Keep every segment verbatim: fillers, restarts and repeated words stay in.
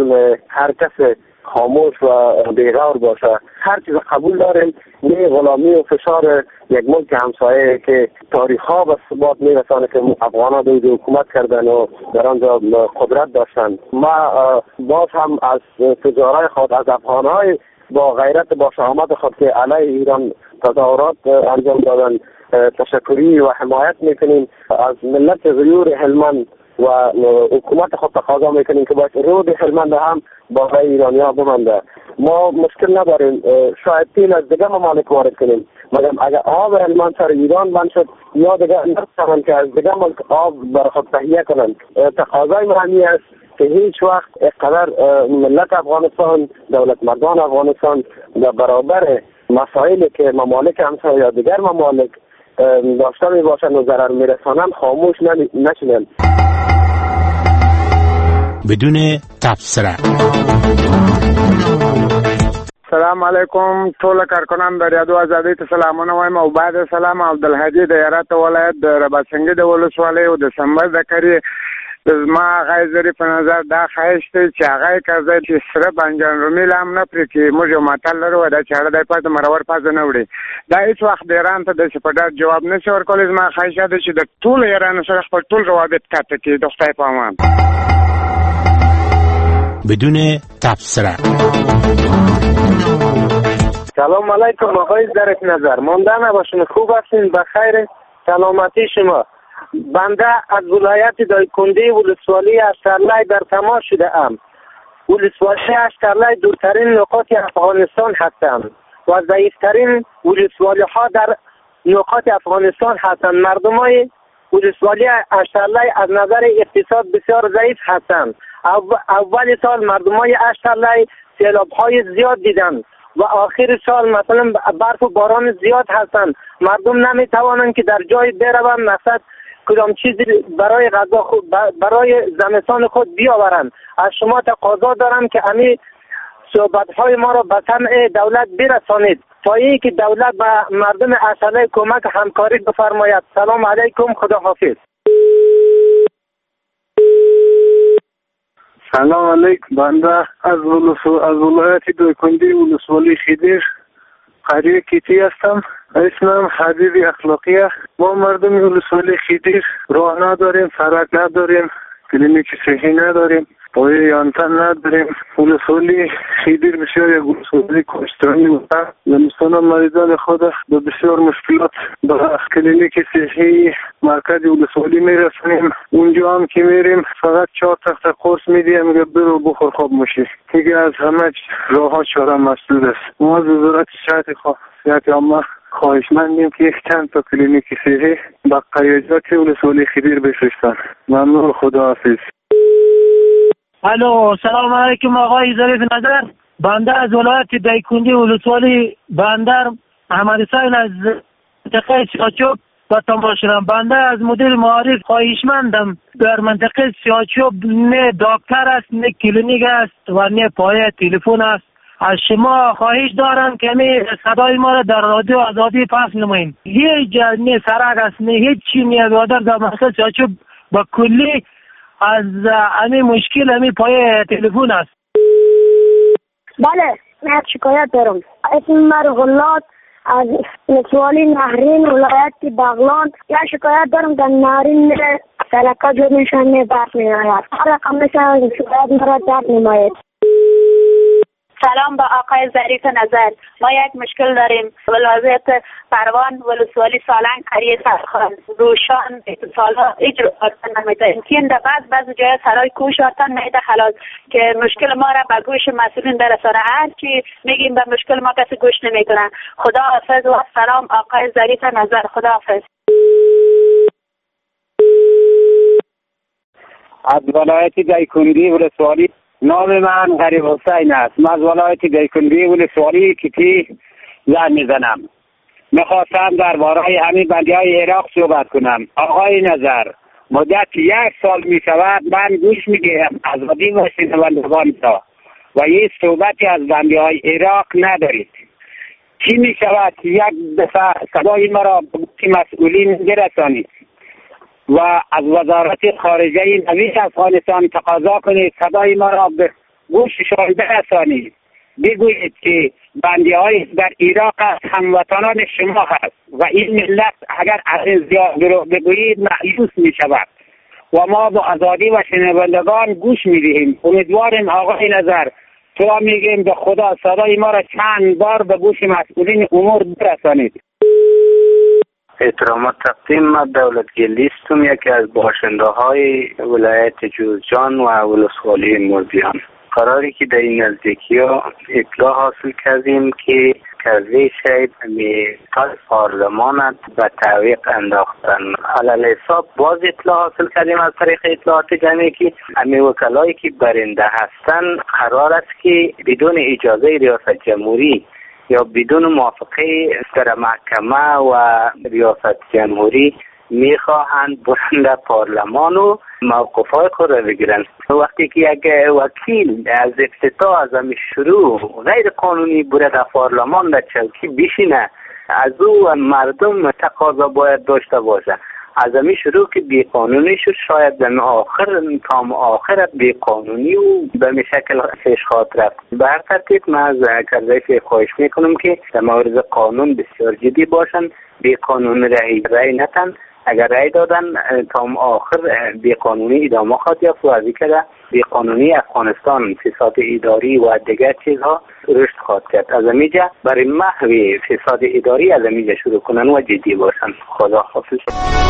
حال هر کس خاموش و بیغور باشه. هر چیز قبول داریم، نه غلامی و فشار یک ملک همسایه که تاریخ ها به ثبات میرسانه که افغان ها دوی حکومت کردن و در آنجا قدرت داشتن. ما باز هم از تجارای خود، از افغان های با غیرت با شهامت خود که علیه ایران تظاهرات انجام دادن تشکری و حمایت میکنیم. از ملت غیور هلمند و حکومت خود تقاضا میکنیم که باید رود هلمند هم با ایرانی ها بمانده. ما مشکل نداریم، شاید تیل از دیگه ممالک وارد کنیم، مگر اگر آب هلمند سر ایران بند شد یا دیگه نفتمند که از دیگه ملک آب بر خود تهیه کنند. تقاضای مهمی است که هیچ وقت اقدر ملت افغانستان، دولت مردان افغانستان در برابر مسائلی که ممالک همسایه یا دیگر ممالک داشته می باشند و ضرر می رسانند خاموش نشینند. بدون تبصره. سلام علیکم ټول کارکنان د رادیو ازادي ته سلامونه وایم او بعد سلام عبدالهادي د هرات ولایت د رباطسنګي د ولسوالۍ او د سمبر د کری ما غای زری په نظر دا خواهش دی چې هغه کړه چې سره بانجان رومي لام نه پرې چې موږ یو متل لرو دا چې هغه د پات مرور پاز نه وړي دا هیڅ وخت د ایران ته د سپډار جواب نشي ورکولای. ما خواهش ده چې د ټول ایران سره خپل ټول روابط قطع کړي. د خدای په امان. بدون تبصره. سلام علیکم آقای ظریف نظر، مانده نباشین، خوب هستین؟ بخیر، سلامتی شما. بنده از ولایت دایکنده ولسوالی اشترلای در تماس شده ام. ولسوالی اشترلای دورترین نقاط افغانستان هستند و ضعیفترین ولسوالی ها در نقاط افغانستان هستند. مردم های ولسوالی اشترلای از نظر اقتصاد بسیار ضعیف هستند. اول سال مردم های اشترلای سیلاب های زیاد دیدند و آخر سال مثلا برف و باران زیاد هستند. مردم نمی توانند که در جای بروند مثلا کدام چیزی برای غذا خود برای زمستان خود بیاورند. از شما تقاضا دارم که امی صحبت های ما را به سمع دولت برسانید تا اینکه دولت به مردم اشترلای کمک همکاری بفرماید. سلام علیکم، خدا حافظ. سلام علیکم، بنده از از ولایت دایکنده ولسوالی خیدر قریه کیتی هستم. اسمم حبیبی اخلاقیه. ما مردم ولسوالی خیدر راه نداریم، سرک نداریم، کلینیک صحی نداریم، پایه یانتن نداریم. ولسوالی خیدر بسیار یک ولسوالی کشترانی بوده. زمستان مریضان خود به بسیار مشکلات به کلینیک صحی مرکز ولسوالی میرسونیم. اونجا هم که میریم فقط چهار تخت قرص میدیم، میگه برو بخور خواب میشی. دیگه از همه راه ها چاره مسدود است. ما از وزارت صحت صحت عامه خواهشمندیم که یک چند تا کلینیک صحی به قریجات ولسوالی خیدر بفرستن. ممنون، خداحافظ. الو، سلام علیکم آقای ظریف نظر. بنده از ولایت دایکنده ولسوالی بندر احمد حسین از منطقه سیاچوب با تماس شدم. بنده از مدیر معارف خواهشمندم در منطقه سیاچوب نه دکتر است، نه کلینیک است و نه پایه تلفن است. از شما خواهش دارم که می صدای ما را در رادیو آزادی پخش نمایید. هیچ نه سرک است، نه هیچ چی نه برادر در منطقه سیاچوب با کلی از همین مشکل همین پای تلفن است. بله، من شکایت دارم. اسم من غلات از ولسوالی نهرین ولایت بغلان. یا شکایت دارم در نهرین سرکا جو نشانه برف می آید. هر رقم نشانه شکایت مرا در نماید. سلام با آقای ظریف نظر. ما یک مشکل داریم. ولایت پروان ولسوالی سالنگ قریه سرخان روشان اتصالا اجرات نمیده. یمکن در بعض بعض جای سرای کوش آتن نمیده خلاص که مشکل ما را به گوش مسئولین برسانه. هر چی میگیم به مشکل ما کسی گوش نمیکنه. خدا حافظ و سلام آقای ظریف نظر. خدا حافظ. از ولایت دایکنده ولسوالی نام من غریب حسین است. من از ولایت دایکنده ولسوالی کیتی زنگ میزنم. میخواستم درباره همین بندی های عراق صحبت کنم. آقای نظر، مدت یک سال میشود من گوش میگیرم آزادی و شنوندگان تا و یه صحبتی از بندی های عراق ندارید. چی میشود یک دفعه صدای مرا به مسئولین برسانید و از وزارت خارجه نویش افغانستان تقاضا کنید صدای ما را به گوششان برسانید، بگویید که بندی‌های در عراق است، هموطنان شما هست و این ملت اگر از این زیاد دروغ بگویید مایوس می شود و ما با آزادی و شنوندگان گوش می دهیم. امیدواریم آقای نظر، تو میگیم به خدا صدای ما را چند بار به گوش مسئولین امور برسانید. احترامات تقدیم، من دولتگلی هستم، یکی از باشنده های ولایت جوزجان و ولسوالی مرزیان. قراری که در این نزدیکی ها اطلاع حاصل کردیم که کرده شاید میتای پارلمانت به تعویق انداختن. علال حساب باز اطلاع حاصل کردیم از طریق اطلاعات جمعی که امی وکلایی که برنده هستن قرار است که بدون اجازه ریاست جمهوری یا بدون موافقه در محکمه و ریاست جمهوری میخواهند برند پارلمان و موقفهای خود را بگیرند. وقتی که یک وکیل از افتتاح از همین شروع غیر قانونی برد در پارلمان در چوکی بشینه، از او مردم تقاضا باید داشته باشه. از همین شروع که بی قانونی شد، شاید در آخر تام آخرت بی قانونی و به شکل پیش خواهد رفت. به هر ترتیب من از کرده خواهش میکنم که در مورد قانون بسیار جدی باشن، بی قانون رای رای نتن. اگر رای دادن تام آخر بی قانونی ادامه خواهد یافت و از اینکه بی قانونی افغانستان فساد اداری و دیگر چیزها رشد خواهد کرد. از اینجا برای محو فساد اداری از اینجا شروع کنن و جدی باشن. خدا حافظ.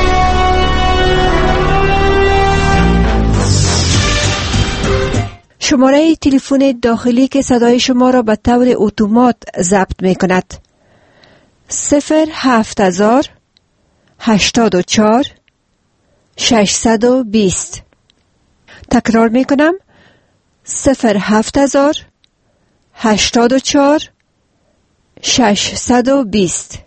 شماره تلفن داخلی که صدای شما را به طور اتومات ضبط می کند صفر هفت هزار هشتاد و چهار ششصد و بیست. تکرار می کنم صفر هفت هزار هشتاد و چهار ششصد و بیست.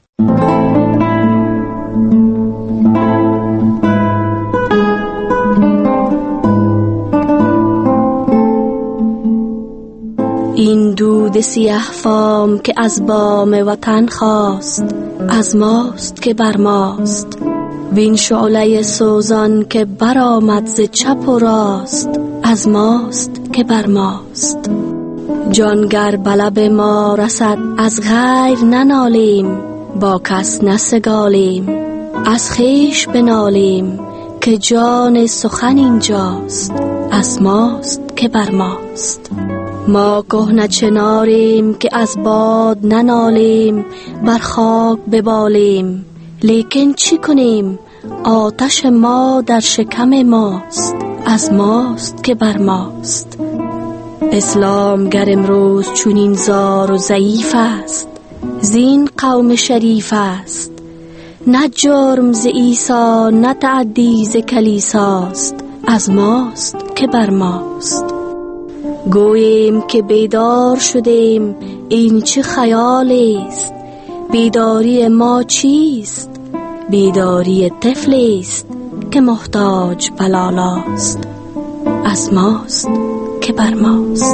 این دود سیاه فام که از بام وطن خواست، از ماست که بر ماست. وین شعله سوزان که برآمد ز چپ و راست، از ماست که بر ماست. جانگر بلب ما رسد از غیر ننالیم، با کس نسگالیم، از خویش بنالیم که جان سخن اینجاست، از ماست که بر ماست. ما کهنه چناریم که از باد ننالیم، بر خاک ببالیم، لیکن چی کنیم؟ آتش ما در شکم ماست، از ماست که بر ماست. اسلام گر امروز چونین زار و ضعیف است، زین قوم شریف است. نه جرم ز عیسی نه تعدی ز کلیساست، از ماست که بر ماست. گوییم که بیدار شدیم، این چه خیالی است؟ بیداری ما چیست؟ بیداری طفلی است که محتاج بلالاست، از ماست که بر ماست.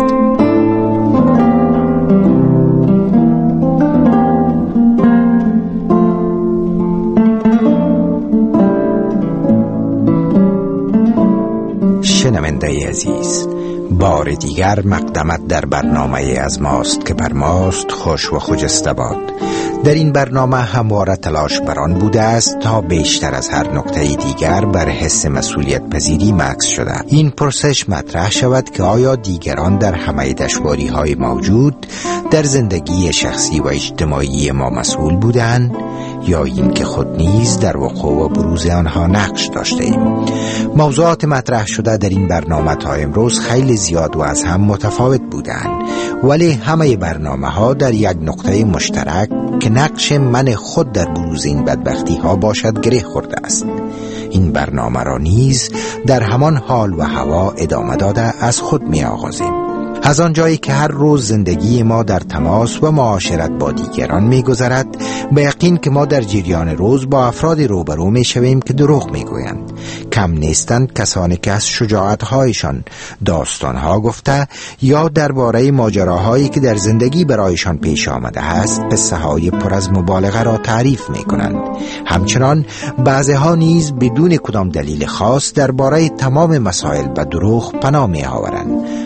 شنونده عزیز، بار دیگر مقدمت در برنامه از ماست که بر ماست خوش و خجسته باد. در این برنامه همواره تلاش بران بوده است تا بیشتر از هر نکته دیگر بر حس مسئولیت پذیری مکس شده. این پرسش مطرح شود که آیا دیگران در همه دشواری های موجود در زندگی شخصی و اجتماعی ما مسئول بودند یا این که خود نیز در وقوع و بروز آنها نقش داشته ایم. موضوعات مطرح شده در این برنامه تا امروز خیلی زیاد و از هم متفاوت بودند، ولی همه برنامه ها در یک نقطه مشترک که نقش من خود در بروز این بدبختی ها باشد گره خورده است. این برنامه را نیز در همان حال و هوا ادامه داده از خود می آغازیم. از آن جایی که هر روز زندگی ما در تماس و معاشرت با دیگران می گذرد، به یقین که ما در جریان روز با افراد روبرو می شویم که دروغ می گویند. کم نیستند کسانی که از شجاعت‌هایشان داستان‌ها گفته یا درباره ماجراهایی که در زندگی برایشان پیش آمده است قصه‌های پر از مبالغه را تعریف می کنند. همچنان بعضی‌ها نیز بدون کدام دلیل خاص درباره تمام مسائل به دروغ پناه می آورند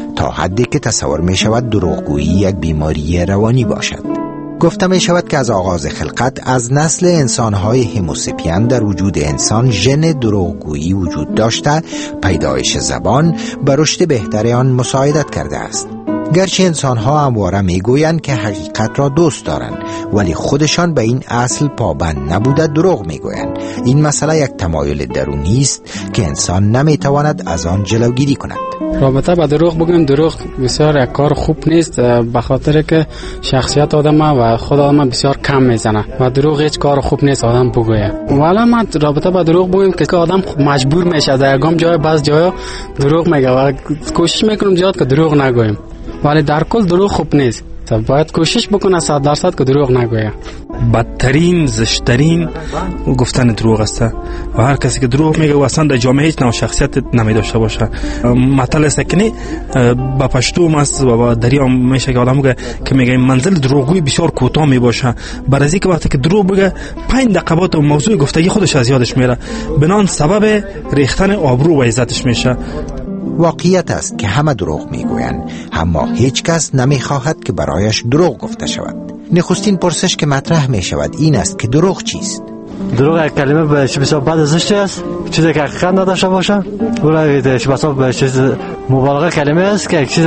تا حدی که تصور می شود دروغگویی یک بیماری روانی باشد. گفته می شود که از آغاز خلقت از نسل انسانهای هوموساپین در وجود انسان ژن دروغگویی وجود داشته، پیدایش زبان به رشد بهتر آن مساعدت کرده است. گرچه انسانها همواره میگویند که حقیقت را دوست دارند، ولی خودشان به این اصل پابند نبوده دروغ میگویند. این مسئله یک تمایل درونی است که انسان نمیتواند از آن جلوگیری کند. رابطه با دروغ بگم، دروغ بسیار یک کار خوب نیست، به خاطر که شخصیت آدم و خود آدم بسیار کم میزنه و دروغ هیچ کار خوب نیست آدم بگویه. ولی من رابطه با دروغ بگم که آدم مجبور میشه در یگام جای بعض جایا دروغ میگه و کوشش میکنم زیاد که دروغ نگویم، ولی در کل دروغ خوب نیست. باید کوشش بکنه صد درصد که دروغ نگویه. بدترین زشترین گفتن دروغ است و هر کسی که دروغ میگه و اصلا در جامعه هیچ نوع شخصیت نمی داشته باشه. مثلا سکنی با پشتو ماست و دریام میشه که آدم میگه که میگه منزل دروغگویی بسیار کوتاه می باشه، برای اینکه وقتی که دروغ بگه پنج دقیقه بعد موضوع گفتگی خودش از یادش میره، بنان سبب ریختن آبرو و عزتش میشه. واقعیت است که همه دروغ میگویند، اما هیچ کس نمیخواهد که برایش دروغ گفته شود. نخستین پرسش که مطرح می شود این است که دروغ چیست؟ دروغ یک کلمه به بسیار بد زشت است، چیزی که حقیقت نداشته باشه، ولی بسیار چیز مبالغه کلمه است که یک چیزی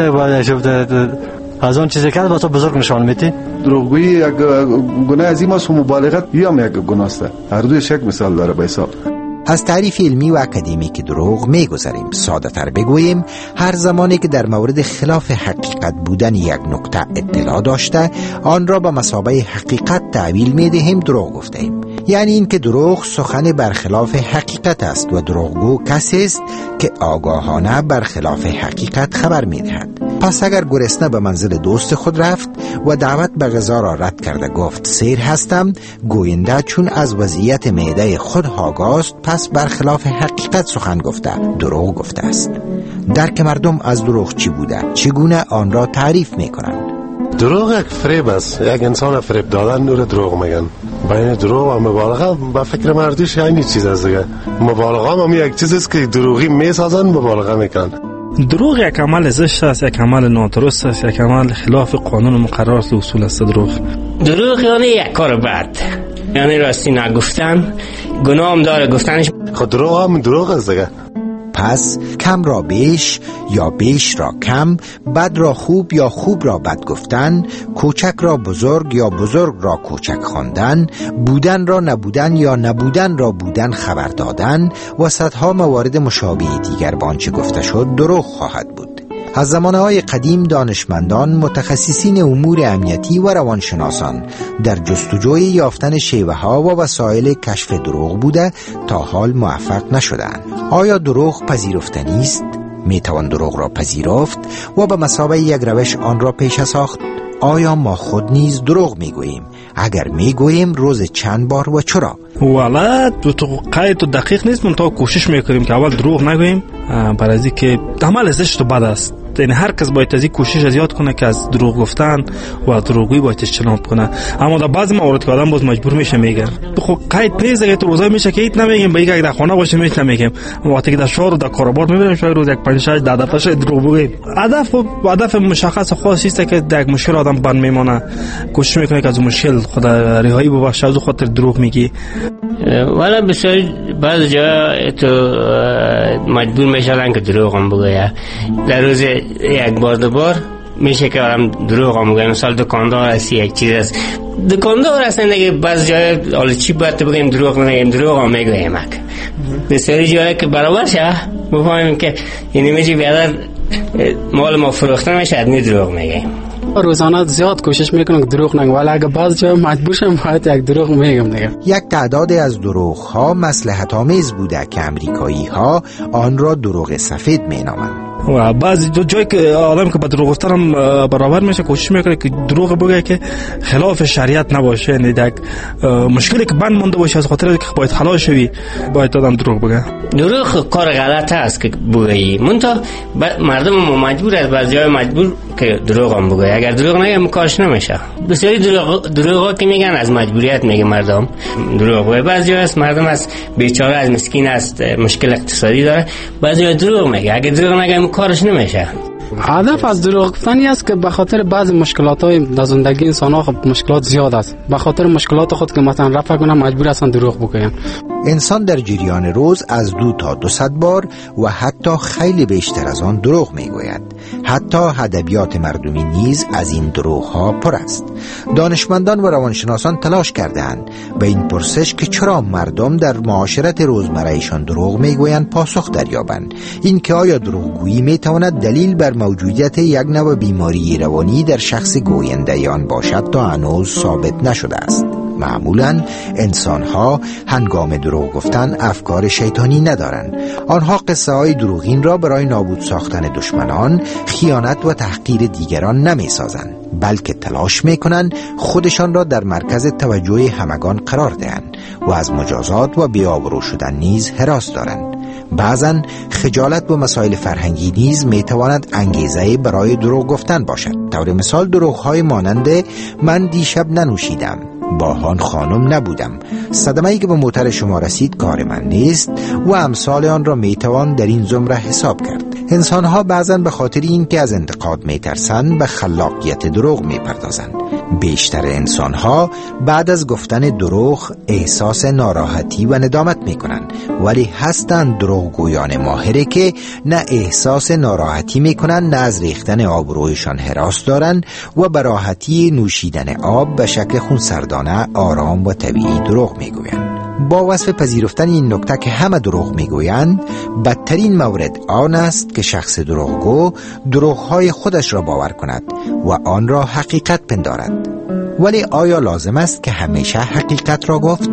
از اون چیزی که واسه بزرگ نشان میده. دروغگویی یک گناه عظیم است و مبالغت هم یک گناه است. هر دویش یک مثال داره به حساب. از تعریف علمی و اکادمیک دروغ میگذریم. ساده تر بگوییم هر زمانی که در مورد خلاف حقیقت بودن یک نکته اطلاع داشته آن را به مثابه حقیقت تعبیل میدهیم دروغ گفتیم. یعنی این که دروغ سخن برخلاف حقیقت است و دروغگو کسی است که آگاهانه برخلاف حقیقت خبر میدهد. پس اگر گرسنه به منزل دوست خود رفت و دعوت به غذا را رد کرده گفت سیر هستم، گوینده چون از وضعیت معده خود آگاست پس برخلاف حقیقت سخن گفته، دروغ گفته است. درک مردم از دروغ چی بوده، چگونه آن را تعریف میکنند؟ دروغ یک فریب است، یک انسان فریب دادن نور دروغ میگن. بین دروغ و مبالغه به فکر مردیش یعنی چیز است دیگه. مبالغه هم یک چیز است که دروغی میسازن مبالغه میکنن. دروغ یک عمل زشت است، یک عمل نادرست است، یک عمل خلاف قانون و مقررات و اصول است. دروغ دروغ یعنی یک کار بد، یعنی راستی نگفتن، گناه هم داره گفتنش. خود دروغ هم دروغ است دیگه. پس کم را بیش یا بیش را کم، بد را خوب یا خوب را بد گفتن، کوچک را بزرگ یا بزرگ را کوچک خواندن، بودن را نبودن یا نبودن را بودن خبر دادن و صدها موارد مشابه دیگر با آنچه گفته شد دروغ خواهد بود. از زمانهای قدیم دانشمندان، متخصصین امور امنیتی و روانشناسان در جستجوی یافتن شیوه ها و وسایل کشف دروغ بوده تا حال موفق نشدند. آیا دروغ پذیرفتنی است؟ می توان دروغ را پذیرفت و به مثابه یک روش آن را پیش ساخت؟ آیا ما خود نیز دروغ می گوییم؟ اگر می گوییم روز چند بار و چرا؟ والا تو قید و دقیق نیست، من تا کوشش میکنیم که اول دروغ نگوییم، برای اینکه عمل زشت و بد است. یعنی هر کس باید از این کوشش زیاد کنه که از دروغ گفتن و دروغگویی باید اجتناب کنه. اما در بعضی موارد که آدم باز مجبور میشه میگه خب قید نیست، اگه تو روزای میشه که هیچ نمیگیم، به یک در خانه باشه میشه نمیگیم، وقتی که در شهر و در کاروبار میبینیم شاید روز یک پنج شش ده دفعه دروغ بگیم. هدف و هدف مشخص خاصی است که در یک مشکل آدم بند میمونه، کوشش میکنه که از اون مشکل خود رهایی ببخشه، از خاطر دروغ میگی. والا بسیار بعض جا تو مجبور میشن که دروغ هم بگه. در روز یک بار دو بار میشه که آدم دروغ هم بگه. مثال دکاندار هستی یک چیز است، دکاندار هستن دیگه بعض جای حالا چی باید تو بگیم دروغ نگیم، دروغ هم میگویم. بسیاری جایی که برابر شه بفهمیم که یعنی میشه بیادر مال ما فروختن میشه ادنی دروغ میگیم. روزانه زیاد کوشش میکنم که دروغ نگم، ولی اگه بعض جا مجبور شم باید یک دروغ میگم دیگه. یک تعداد از دروغ ها مصلحت آمیز بوده که امریکایی ها آن را دروغ سفید مینامند. و بعضی دو جایی که آدم که با دروغ گفتن هم برابر میشه کوشش میکنه که دروغ بگه که خلاف شریعت نباشه، یعنی یک مشکلی که بند مونده باشه از خاطر که باید خلاص شوی باید آدم دروغ بگه. دروغ کار غلط است که بگی، منتها مردم مجبور است بعضی جای مجبور که دروغ هم بگه. اگر دروغ نگه کارش نمیشه. بسیاری دروغ دروغا که میگن از مجبوریت میگه مردم دروغ بگه. بعضی جا است مردم از بیچاره از مسکین است مشکل اقتصادی داره، بعضی جا دروغ میگه. اگر دروغ نگه کارش نمیشه. هدف از دروغ گفتن است که به خاطر بعض مشکلات های در زندگی انسان ها خب مشکلات زیاد است، به خاطر مشکلات خود که مثلا رفع کنن مجبور هستن دروغ بگوین. انسان در جریان روز از دو تا دوصد بار و حتی خیلی بیشتر از آن دروغ میگوید. حتی ادبیات مردمی نیز از این دروغ ها پر است. دانشمندان و روانشناسان تلاش کردند به این پرسش که چرا مردم در معاشرت روزمره‌شان دروغ میگویند پاسخ دریابند. این که آیا دروغگویی میتواند دلیل بر موجودیت یک نوع بیماری روانی در شخص گوینده آن باشد تا هنوز ثابت نشده است. معمولاً انسان‌ها هنگام دروغ گفتن افکار شیطانی ندارند. آنها قصه های دروغین را برای نابود ساختن دشمنان، خیانت و تحقیر دیگران نمی‌سازند، بلکه تلاش می‌کنند خودشان را در مرکز توجه همگان قرار دهند و از مجازات و بی‌آبرو شدن نیز هراس دارند. بعضاً خجالت و مسائل فرهنگی نیز میتواند انگیزه برای دروغ گفتن باشد. طور مثال دروغ‌های مانند من دیشب ننوشیدم، با آن خانم نبودم، صدمه‌ای که به موتر شما رسید کار من نیست و امثال آن را میتوان در این زمره حساب کرد. انسان‌ها بعضاً به خاطر این که از انتقاد میترسند به خلاقیت دروغ میپردازند. بیشتر انسان‌ها بعد از گفتن دروغ احساس ناراحتی و ندامت میکنند، ولی هستند دروغگویان ماهره که نه احساس ناراحتی میکنند، نه از ریختن آبرویشان هراس دارند و به راحتی نوشیدن آب به شکل خونسردانه آرام و طبیعی دروغ میگویند. با وصف پذیرفتن این نکته که همه دروغ میگویند، بدترین مورد آن است که شخص دروغگو دروغهای خودش را باور کند و آن را حقیقت پندارد. ولی آیا لازم است که همیشه حقیقت را گفت؟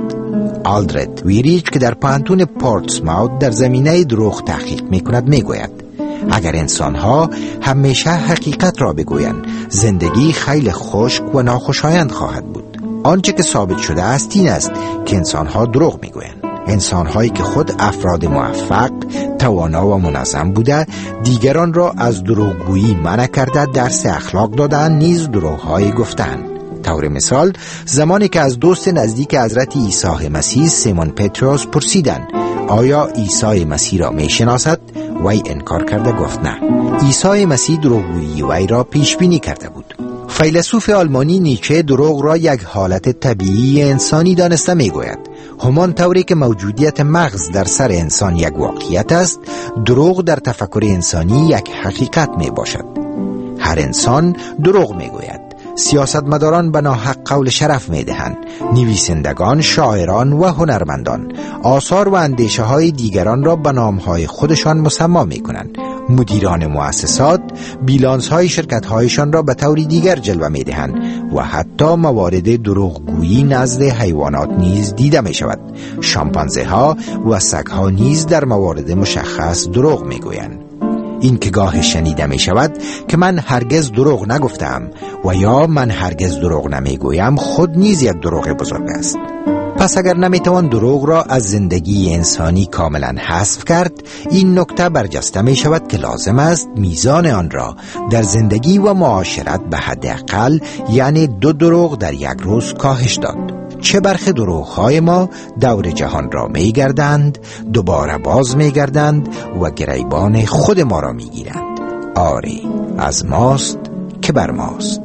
آلدرد ویریچ که در پانتون پورتسماوت در زمینه دروغ تحقیق میکند میگوید اگر انسانها همیشه حقیقت را بگویند، زندگی خیلی خشک و ناخوشایند خواهد بود. آنچه که ثابت شده است این است که انسانها دروغ میگویند. انسانهایی که خود افراد موفق، توانا و منظم بوده، دیگران را از دروغگویی منع کرده، درس اخلاق دادن، نیز دروغهای گفتند. طور مثال زمانی که از دوست نزدیک حضرت عیسی مسیح سیمون پتروس پرسیدند آیا عیسی مسیح را می شناسد؟ وی انکار کرده گفت نه. عیسی مسیح دروغگویی وی را پیش بینی کرده بود. فیلسوف آلمانی نیچه دروغ را یک حالت طبیعی انسانی دانسته می گوید. همان طوری که موجودیت مغز در سر انسان یک واقعیت است، دروغ در تفکر انسانی یک حقیقت می باشد. هر انسان دروغ می گوید. سیاستمداران به ناحق قول شرف می دهند. نویسندگان، شاعران و هنرمندان آثار و اندیشه های دیگران را به نام های خودشان مسما می کنند. مدیران مؤسسات بیلانس های شرکت هایشان را به طوری دیگر جلوه می دهند و حتی موارد دروغگویی نزد حیوانات نیز دیده می شود. شامپانزه ها و سگ ها نیز در موارد مشخص دروغ می گویند. این که گاه شنیده می شود که من هرگز دروغ نگفتم و یا من هرگز دروغ نمی گویم خود نیز یک دروغ بزرگ است. پس اگر نمیتوان دروغ را از زندگی انسانی کاملا حذف کرد، این نکته برجسته می شود که لازم است میزان آن را در زندگی و معاشرت به حداقل یعنی دو دروغ در یک روز کاهش داد. چه برخی دروغ‌های ما دور جهان را می‌گردند، دوباره باز می‌گردند و گریبان خود ما را می‌گیرند. آری از ماست که بر ماست،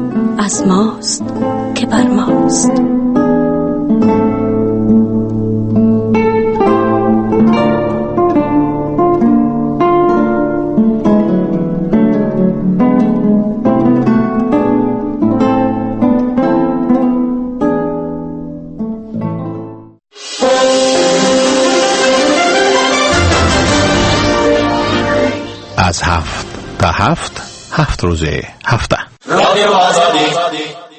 از ماست که بر ماست. از هفت تا هفت هفت روزه هفته رادیو آزادی